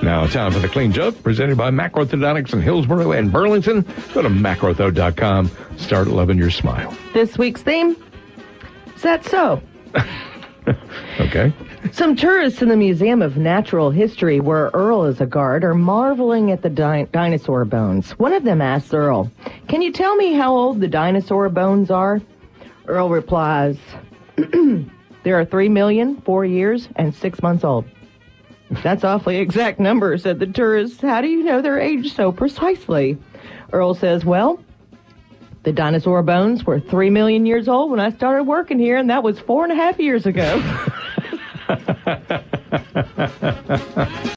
Now, time for the clean joke, presented by Macrorthodontics in Hillsborough and Burlington. Go to macrortho.com. Start loving your smile. This week's theme, is that so? Okay. Some tourists in the Museum of Natural History, where Earl is a guard, are marveling at the dinosaur bones. One of them asks Earl, "Can you tell me how old the dinosaur bones are?" Earl replies, "There are 3 million, 4 years, and 6 months old." "That's awfully exact number," said the tourist. "How do you know their age so precisely?" Earl says, "Well, the dinosaur bones were 3 million years old when I started working here, and that was 4.5 years ago."